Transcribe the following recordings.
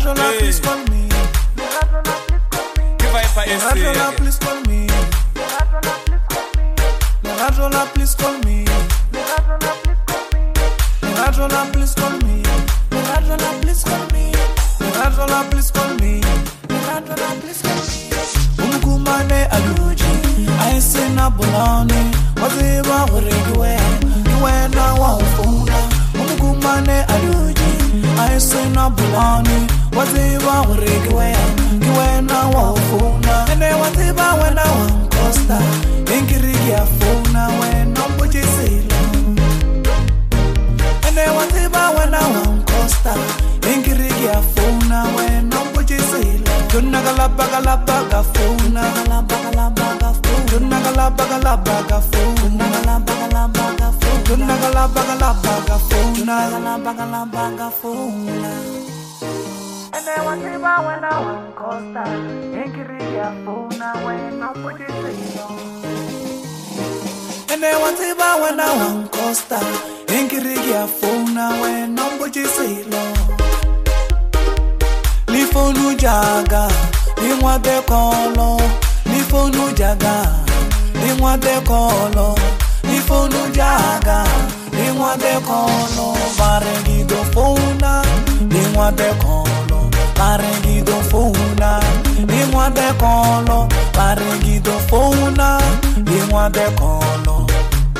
Mirajola, please call me. Mirajola, please call me. Mirajola, please call me. Mirajola, please call me. Mirajola, please call me. Mirajola, please call me. Mirajola, please call me. Umkumane aluji, aisena bulani. Waziba uregiwe, iwena wa ufuna. Umkumane aluji, aisena bulani. Waziba uregiwe, iwena wa ufuna. Ene waziba wena wa costa. Inkirigi afuna wena mbujisila. Ene waziba wena wa costa. Inkirigi afuna wena mbujisila. Tunagalabaga funa. Tunagalabaga funa. Ene waziba wena wa costa. Inkirigi afuna wena mbujisila. Ene waziba wena wa costa. Inkirigi afuna wena mbujisila. Lifonu jaga, lingwa de kolo. Lifonu jaga, lingwa de kolo. Lifonu jaga, lingwa de kolo. Barengido funa, lingwa de kolo. Barengido funa, lingwa de kolo. Barengido funa, lingwa de kolo.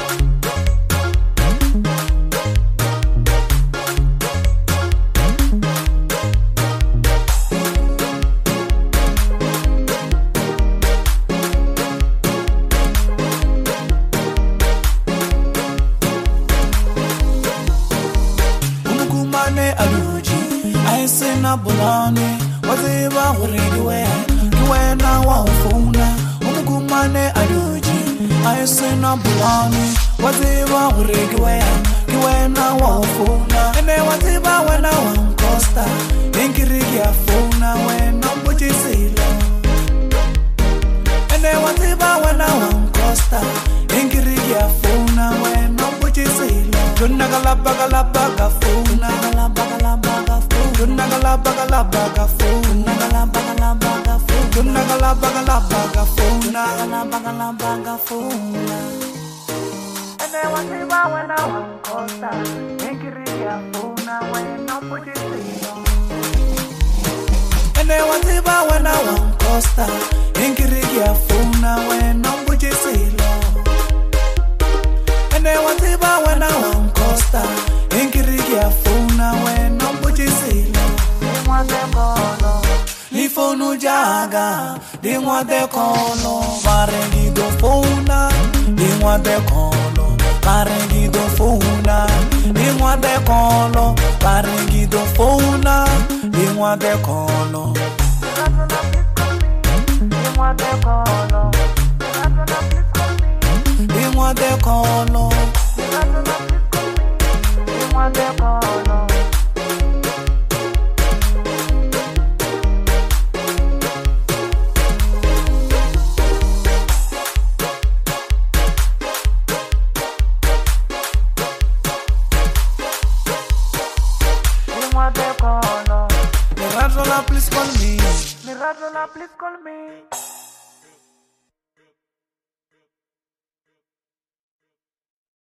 Aluji, aisena bulani. Waziba uregiwe, iwena wa ufuna. Umkumane aluji, aisena bulani. Waziba uregiwe, iwena wa ufuna. Ene waziba wena wa costa. Inkirigi afuna wena mbujisila. Ene waziba wena wa costa. Inkirigi afuna wena mbujisila. Tunagalabaga funa. Tunagalabaga funa. Tunagalabaga funa. Ene waziba wena wa costa. Inkirigi afuna wena mbujisila. Ene waziba wena wa costa. Inkirigi afuna wena mbujisila. Ene waziba wena wa costa. Inkirigi afuna wena mbujisila. Lingwa de kolo. Lifonu jaga, lingwa de kolo. Barengido funa, lingwa de kolo. Barengido funa, lingwa de kolo. Barengido funa, lingwa de kolo.